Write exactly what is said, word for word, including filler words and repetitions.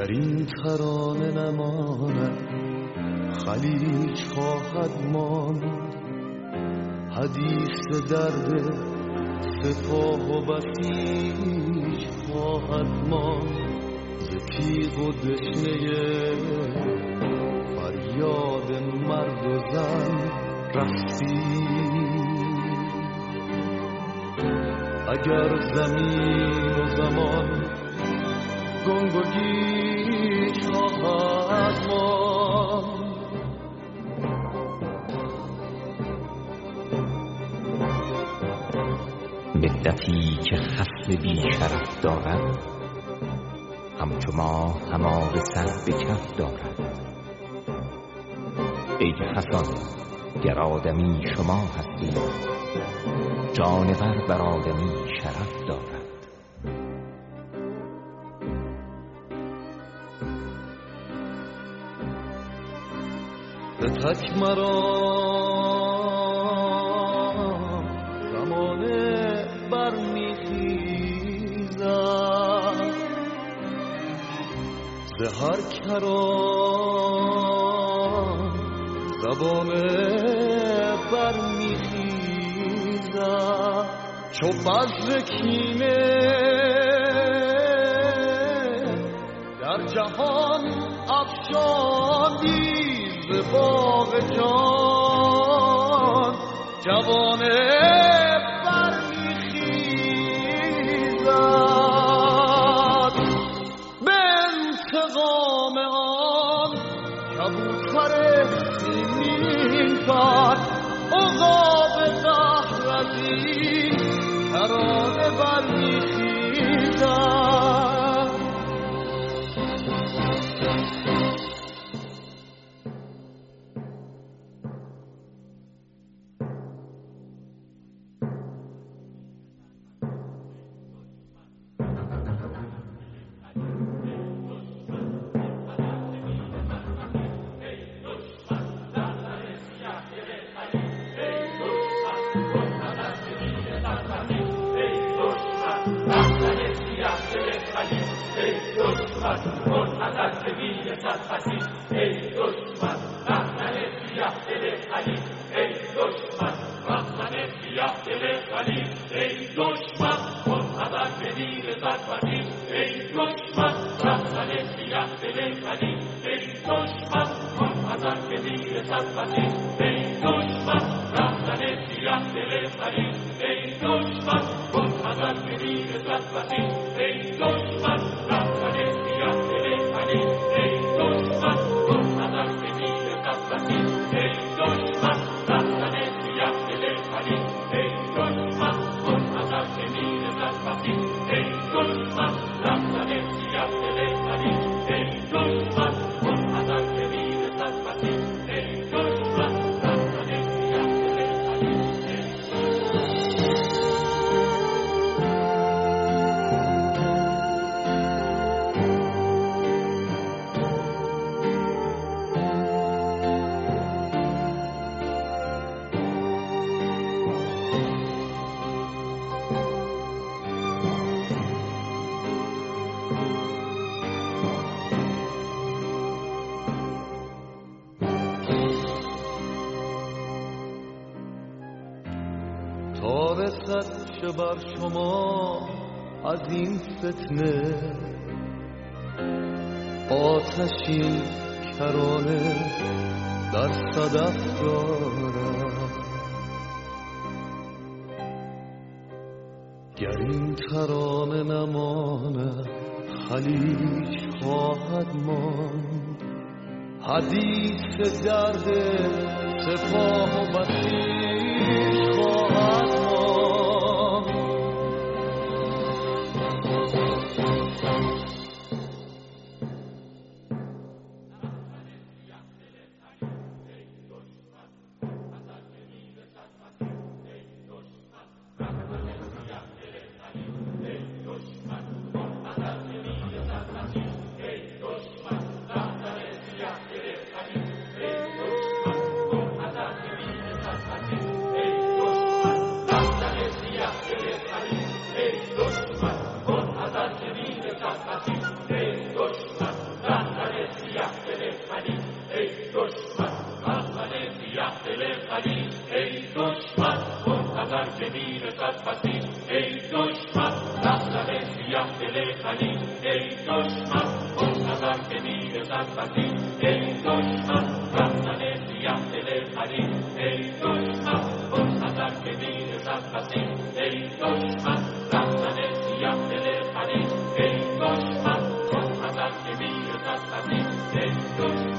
گر این ترانه نماند خلیج خواهد ماند، حدیث درد سپاه و بسیج خواهد ماند. ز تیغ و دشنه فریاد مرد و زن رفتی، اگر زمین و زمان گنگ و گیج خواهد ماند. بدتی که خصم بی شرف دارد، همچو ما همه به سر به کف دارد. ای حسن گر آدمی شما هستی، جانور بر آدمی شرف دارد. به تک مرا زمانه برمیخیزد، ز هر کران زبانه برمیخیزد. چو بذر کینه در جهان افشاندی، ز باغ جان جوانه برمیخیزد. به انتقام آن کبوتر سیمین پر، عقاب دهر از این ترانه برمیخیزد. تا رسد چه بر شما از این فتنه، آتشین کرانه در صدف دارد. گر این ترانه نماند خلیج خواهد ماند، حدیث درد سپاه و بسیج خواهد ماند. ای دشمن رهزن سیه دل خلیج ای دشمن منتظر که میرسد پسیج ای دشمن رهزن سیه دل خلیج ای دشمن منتظر که میرسد پسیج ای دشمن رهزن سیه دل خلیج ای دشمن منتظر که میرسد پسیج ای دشمن رهزن سیه دل خلیج ای دشمن منتظر که میرسد پسیج ای دشمن